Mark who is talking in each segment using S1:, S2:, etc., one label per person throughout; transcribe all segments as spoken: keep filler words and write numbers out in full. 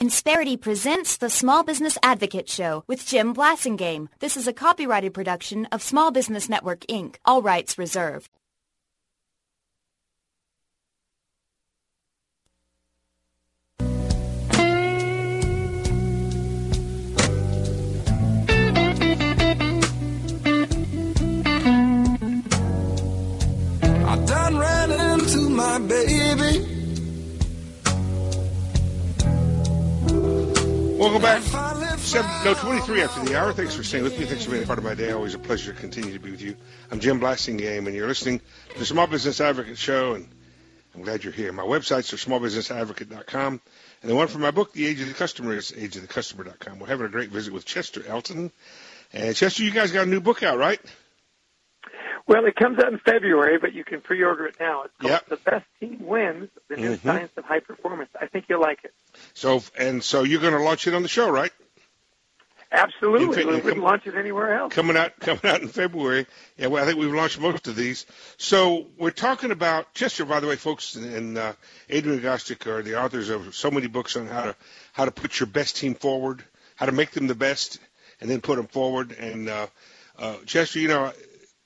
S1: Insperity presents the Small Business Advocate Show with Jim Blasingame. This is a copyrighted production of Small Business Network, Incorporated. All rights reserved.
S2: I done ran into my baby.
S3: Welcome back. Seven, no, twenty-three after the hour. Thanks for staying with me. Thanks for being a part of my day. Always a pleasure to continue to be with you. I'm Jim Blasingame, and you're listening to the Small Business Advocate Show, and I'm glad you're here. My websites are small business advocate dot com, and the one for my book, The Age of the Customer, is age of the customer dot com. We're having a great visit with Chester Elton. And, Chester, you guys got a new book out, right?
S4: Well, it comes out in February, but you can pre-order it now. It's called
S3: Yep.
S4: The Best Team Wins, The New
S3: Mm-hmm.
S4: Science of High Performance. I think you'll like it.
S3: So, and so you're going to launch it on the show, right?
S4: Absolutely.
S3: In fa-
S4: We wouldn't
S3: come-
S4: launch it anywhere else.
S3: Coming out, coming out in February. Yeah, well, I think we've launched most of these. So we're talking about Chester, by the way, folks, and uh, Adrian Gostick are the authors of so many books on how to how to put your best team forward, how to make them the best, and then put them forward. And uh, uh, Chester, you know,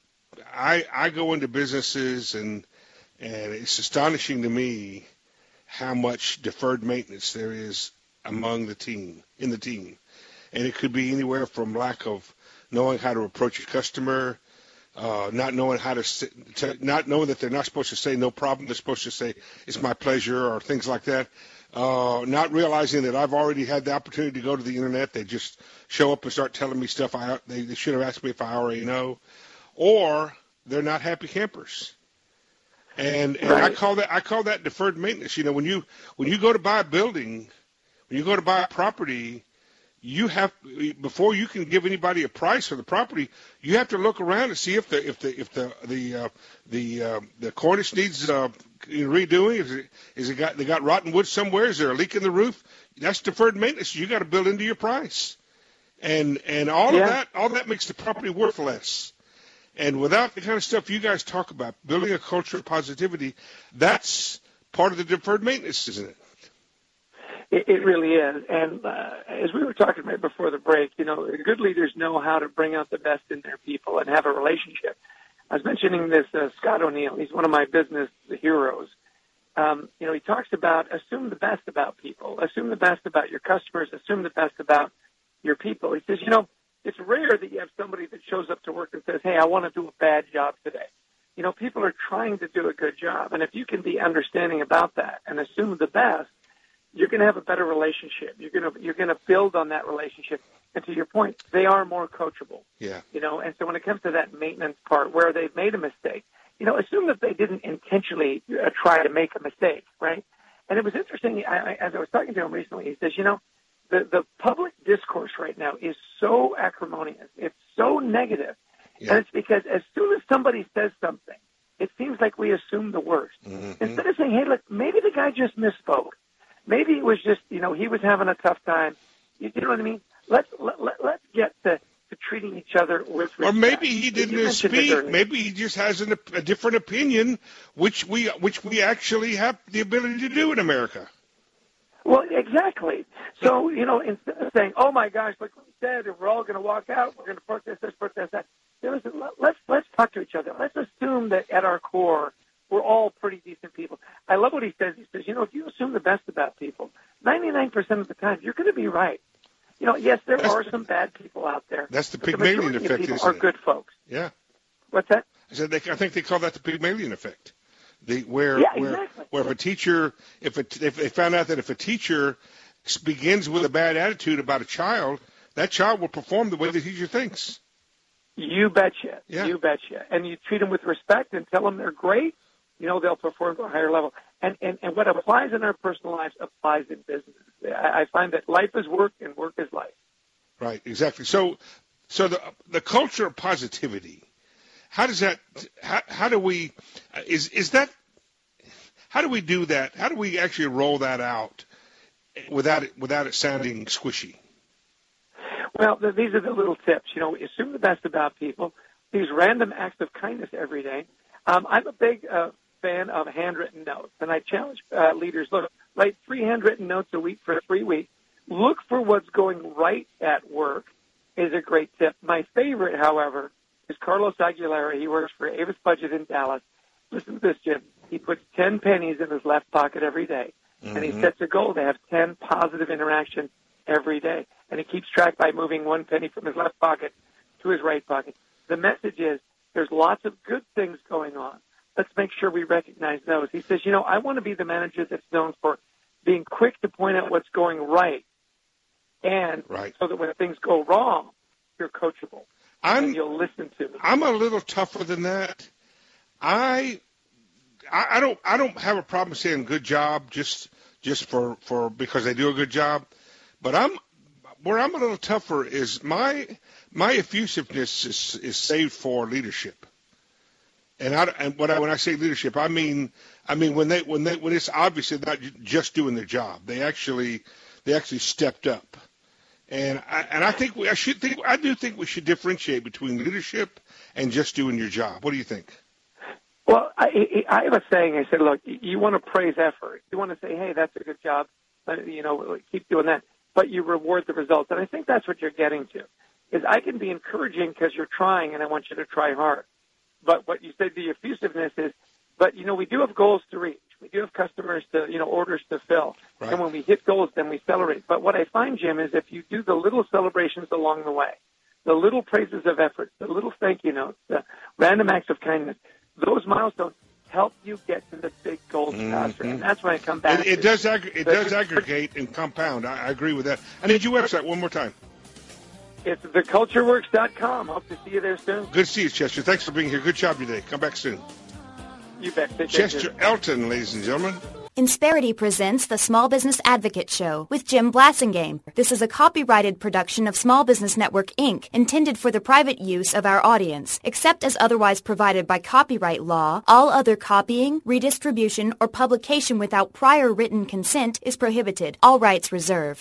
S3: I I go into businesses and and it's astonishing to me how much deferred maintenance there is among the team in the team. And it could be anywhere from lack of knowing how to approach a customer, uh, not knowing how to, to, not knowing that they're not supposed to say no problem. They're supposed to say it's my pleasure or things like that. Uh, not realizing that I've already had the opportunity to go to the internet. They just show up and start telling me stuff I they, they should have asked me if I already know, or they're not happy campers. And and
S4: Right.
S3: I call that I call that deferred maintenance. You know, when you when you go to buy a building, when you go to buy a property, you have before you can give anybody a price for the property, you have to look around and see if the if the if the the uh, the uh, the cornice needs uh, redoing. Is it is it got they got rotten wood somewhere? Is there a leak in the roof? That's deferred maintenance. You got to build into your price, and and all
S4: Yeah.
S3: of that all that makes the property worth less. And without the kind of stuff you guys talk about, building a culture of positivity, that's part of the deferred maintenance, isn't it?
S4: It, it really is. And uh, as we were talking about before the break, you know, good leaders know how to bring out the best in their people and have a relationship. I was mentioning this, uh, Scott O'Neill. He's one of my business heroes. Um, you know, he talks about assume the best about people, assume the best about your customers, assume the best about your people. He says, you know, it's rare that you have somebody that shows up to work and says, hey, I want to do a bad job today. You know, people are trying to do a good job. And if you can be understanding about that and assume the best, you're going to have a better relationship. You're going to you're going to build on that relationship. And to your point, they are more coachable.
S3: Yeah.
S4: You know, and so when it comes to that maintenance part where they've made a mistake, you know, assume that they didn't intentionally uh, try to make a mistake, right? And it was interesting, I, I, as I was talking to him recently, he says, you know, the, the public discourse right now is so acrimonious. It's so negative.
S3: Yeah.
S4: And it's because as soon as somebody says something, it seems like we assume the worst.
S3: Mm-hmm.
S4: Instead of saying, hey, look, maybe the guy just misspoke. Maybe it was just, you know, he was having a tough time. You, you know what I mean? Let's, let, let, let's get to, to treating each other with respect.
S3: Or maybe he
S4: You
S3: didn't
S4: mentioned it
S3: speak.
S4: earlier.
S3: Maybe he just has an, a different opinion, which we which we actually have the ability to do in America.
S4: Well, exactly. So, you know, instead of saying, oh, my gosh, look what he said, and we're all going to walk out, we're going to protest this, protest that, you know, listen, let's, let's talk to each other. Let's assume that at our core, we're all pretty decent people. I love what he says. He says, you know, if you assume the best about people, ninety-nine percent of the time, you're going to be right. You know, yes, there
S3: That's-
S4: are some bad people out there.
S3: That's the
S4: but the
S3: Pygmalion
S4: majority of
S3: effect,
S4: people
S3: isn't
S4: are
S3: it?
S4: good folks.
S3: Yeah.
S4: What's that?
S3: I said they, I think they call that the Pygmalion effect. The where
S4: Yeah,
S3: where
S4: exactly.
S3: where if a teacher if a, if they found out that if a teacher begins with a bad attitude about a child, that child will perform the way the teacher thinks.
S4: You betcha.
S3: Yeah.
S4: You betcha. And you treat them with respect and tell them they're great, you know, they'll perform to a higher level. And, and, and what applies in our personal lives applies in business. I, I find that life is work and work is life.
S3: Right, exactly. So so the the culture of positivity, how does that how, how do we is is that how do we do that? How do we actually roll that out without it without it sounding squishy?
S4: Well, th- these are the little tips. You know, assume the best about people. These random acts of kindness every day. Um, I'm a big uh, fan of handwritten notes, and I challenge uh, leaders, look, write three handwritten notes a week for three weeks. look for what's going right at work is a great tip. My favorite, however, is Carlos Aguilera. He works for Avis Budget in Dallas. Listen to this, Jim. He puts ten pennies in his left pocket every day, mm-hmm. and he sets a goal to have ten positive interactions every day. And he keeps track by moving one penny from his left pocket to his right pocket. The message is there's lots of good things going on. Let's make sure we recognize those. He says, you know, I want to be the manager that's known for being quick to point out what's going right, and
S3: right.
S4: so that when things go wrong, you're coachable.
S3: I'm,
S4: and you'll listen to me.
S3: I'm a little tougher than that. I, I, I don't, I don't have a problem saying good job just, just for, for because they do a good job. But I'm, where I'm a little tougher is my, my effusiveness is, is saved for leadership. And I, and when I, when I say leadership, I mean, I mean when they, when they, when it's obviously not just doing their job, they actually, they actually stepped up. And I, and I think we, I should think, I do think we should differentiate between leadership and just doing your job. What do you think?
S4: Well, I, I have a saying. I said, look, you want to praise effort. You want to say, hey, that's a good job. You know, keep doing that. But you reward the results. And I think that's what you're getting to, is I can be encouraging because you're trying, and I want you to try hard. But what you said, the effusiveness is, but, you know, we do have goals to reach. We do have customers to, you know, orders to fill. Right. And when we hit goals, then we celebrate. But what I find, Jim, is if you do the little celebrations along the way, the little praises of effort, the little thank you notes, the random acts of kindness, those milestones help you get to the big goals mm-hmm. faster. And that's when I come back.
S3: It, it does ag- it does aggregate and compound. I, I agree with that. I need your website one more time.
S4: It's the culture works dot com. Hope to see you there soon.
S3: Good to see you, Chester. Thanks for being here. Good job today. Come back soon.
S4: You bet. Take
S3: Chester
S4: care.
S3: Elton, ladies and gentlemen.
S1: Insperity presents the Small Business Advocate Show with Jim Blassingame. This is a copyrighted production of Small Business Network, Incorporated, intended for the private use of our audience. Except as otherwise provided by copyright law, all other copying, redistribution, or publication without prior written consent is prohibited. All rights reserved.